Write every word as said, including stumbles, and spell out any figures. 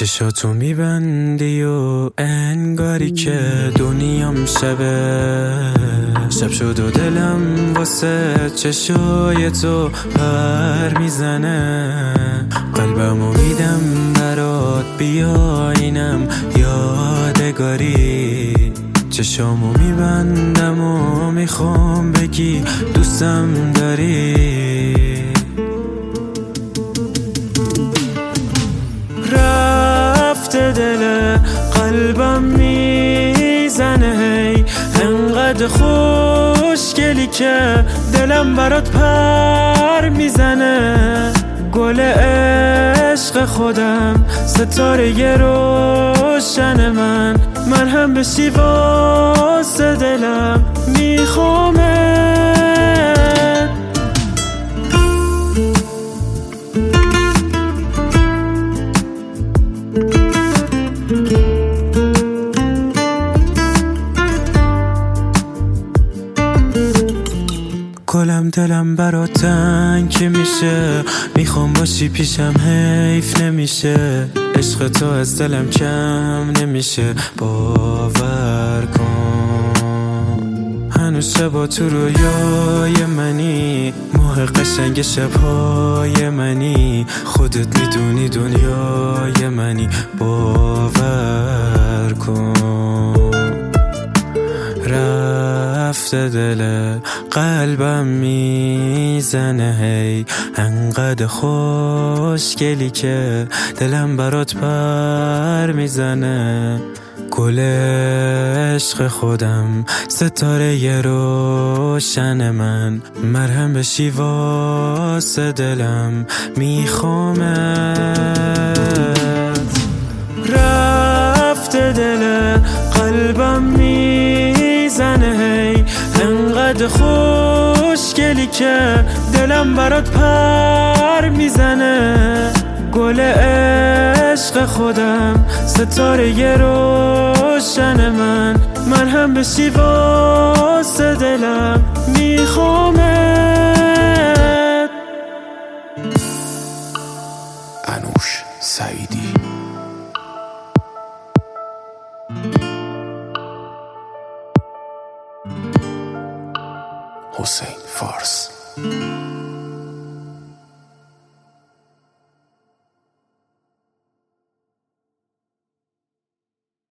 چشاتو میبندی و انگاری که دنیام شبه شب شد و دلم واسه چشای تو پر میزنه. قلبمو میدم برات بیا اینم یادگاری. چشامو میبندم و میخوام بگی دوستم داری. رفته دل قلبم میزنه هی انقدر خوشگلی که دلم برات پر میزنه. گل عشق خودم ستاره روشن من مرهم بشی واسه دلم میخوامت. گلم دلم برات تنگ میشه میخوام باشی پیشم حیف نمیشه. عشق تو از دلم کم نمیشه باور کن. هنوز شبا تو رویای منی ماه قشنگ شبهای منی. خودت میدونی دنیای منی باور کن. رفته دل قلبم میزنه هی انقدر خوشگلی که دلم برات پر میزنه. گل عشق خودم ستاره روشن من مرهم بشی واسه دلم میخوامت. رفته دل قلبم میزنه هی انقدر خوشگلی که دلم برات پر میزنه. گل عشق خودم ستاره روشن من مرهم بشی واسه دلم میخوامت. انوش سعیدی. حسین فارس.